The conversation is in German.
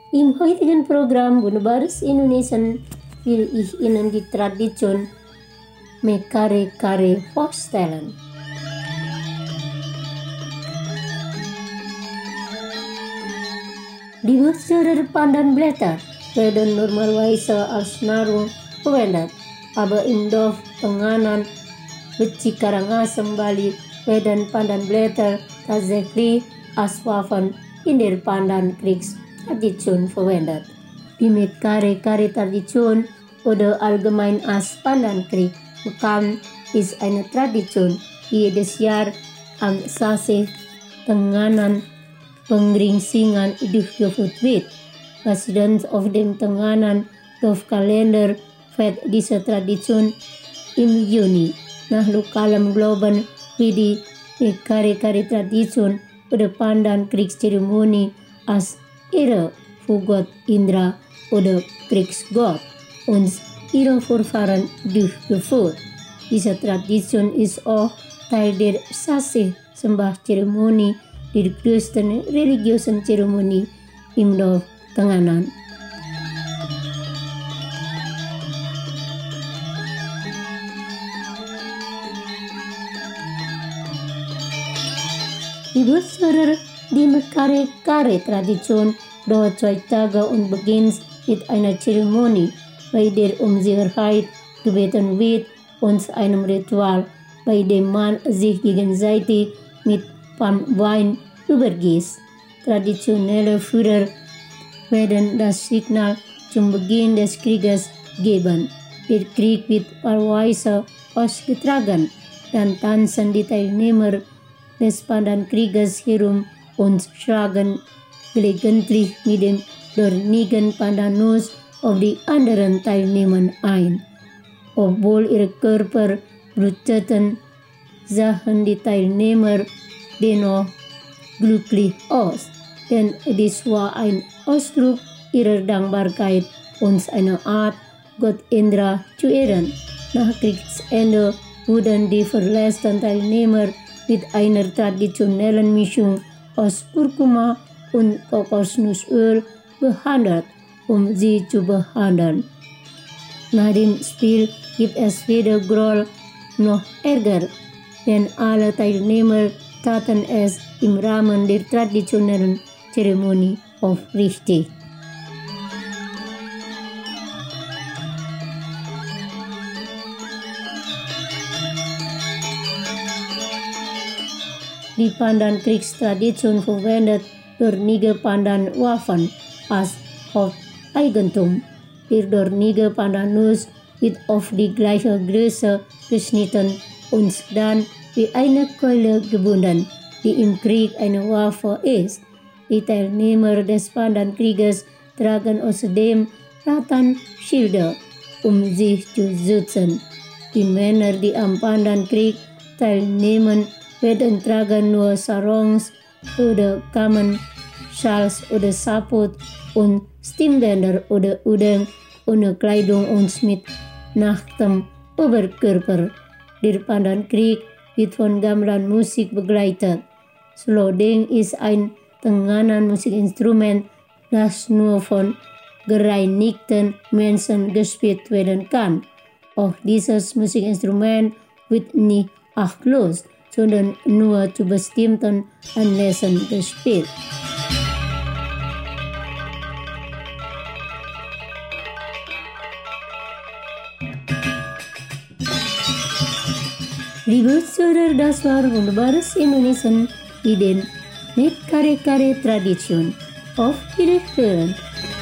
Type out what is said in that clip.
Im heutigen Programm Wunderbares Indonesian will ich Ihnen die Tradition Mekare-Kare vorstellen. Die Wurzelder Pandanblätter werden normalerweise als Nahrung verwendet, aber im Dorf Tenganan, Beci Karangasem, Bali werden Pandanblätter tatsächlich als Waffen in der Pandankriegstradition verwendet. Die Mekare-Kare-Tradition oder allgemein als Pandankrieg bekannt ist eine Tradition, die jedes Jahr am Sase Tenganan Pengringsingan durchgeführt wird. Basierend auf dem Tenganan Dorfkalender fällt diese Tradition im Juni. Nach lokalem Glauben wird die Mekare-Kare-Tradition oder Pandankriegszeremonie als Ehre für Gott Indra oder Kriegsgott und ihre Vorfahren durchgeführt. Diese Tradition ist auch Teil der Sase-Sembah-Zeremonie, der größten religiösen Zeremonie im Dorf Tenganan. Die Wurzelder die Mekare-Kare-Tradition dauert 2 Tage und beginnt mit einer Zeremonie, bei der Sicherheit gebeten wird und einem Ritual, bei dem man sich gegenseitig mit Palmwein übergießt. Traditionelle Führer werden das Signal zum Beginn des Krieges geben. Der Krieg wird wahlweise ausgetragen, dann tanzen die Teilnehmer des Pandankrieges herum und schlagen gelegentlich mit dem dornigen Pandanus auf die anderen Teilnehmer ein. Obwohl ihre Körper bluteten, sahen die Teilnehmer dennoch glücklich aus, denn dies war ein Ausdruck ihrer Dankbarkeit und eine Art, Gott Indra zu ehren. Nach Kriegsende wurden die verletzten Teilnehmer mit einer traditionellen Mischung aus Kurkuma und Kokosnussöl behandelt, um sie zu behandeln. Nach dem Spiel gibt es weder Groll noch Ärger, denn alle Teilnehmer taten es im Rahmen der traditionellen Zeremonie aufrichtig. Die Pandankriegstradition verwendet dornige Pandanwaffen als Haupteigentum. Der dornige Pandanus wird auf die gleiche Größe geschnitten und dann wie eine Keule gebunden, die im Krieg eine Waffe ist. Die Teilnehmer des Pandankrieges tragen außerdem Rattanschilde, um sich zu schützen. Die Männer, die am Pandankrieg teilnehmen, werden tragen nur Sarongs oder Kamen, Schals oder Saput und Stimmbänder oder Udeng ohne Kleidung und mit nacktem Oberkörper. Der Pandankrieg wird von Gamelan-Musik begleitet. Slodeng ist ein Tenganan-Musikinstrument, das nur von gereinigten Menschen gespielt werden kann. Auch dieses Musikinstrument wird nicht achtlos, sondern nur zu bestimmten Anlässen gespielt. Liebe Zuhörer, das war Wunderbares Indonesian, die den Mekare-Kare-Tradition. Auf Wiederhören!